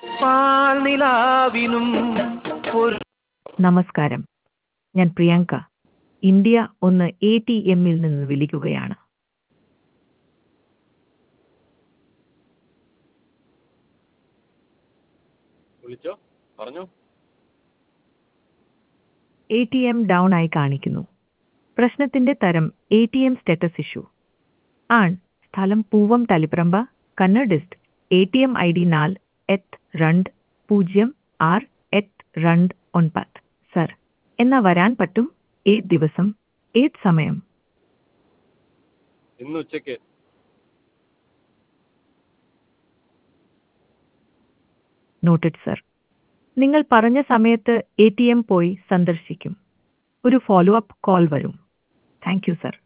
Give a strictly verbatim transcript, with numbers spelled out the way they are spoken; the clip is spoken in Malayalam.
പാൽനിലാവിനും ഒരു നമസ്കാരം, ഞാൻ പ്രിയങ്ക. ഇന്ത്യ ഒന്ന് എ ടി എമ്മിൽ നിന്ന് വിളിക്കുകയാണ്. വിളിച്ചോ, പറഞ്ഞോ. എ ടി എം ഡൗൺ ആയി കാണിക്കുന്നു. പ്രശ്നത്തിന്റെ തരം A T M status issue. ആൺ സ്ഥലം പൂവം തളിപ്രമ്പ, കന്നഡിസ്റ്റ്. A T M I D നാല് എട്ട് രണ്ട് പൂജ്യം ആറ് എട്ട് രണ്ട് ഒൻപത്. സർ, എന്നാ വരാൻ പറ്റും? ഏത് ദിവസം, ഏത് സമയം? ഇന്ന് ഉച്ചയ്ക്ക്. Noted sir. നിങ്ങൾ പറഞ്ഞ സമയത്ത് എ ടി എം പോയി സന്ദർശിക്കും. ഒരു ഫോളോ അപ്പ് കോൾ വരും. Thank you sir.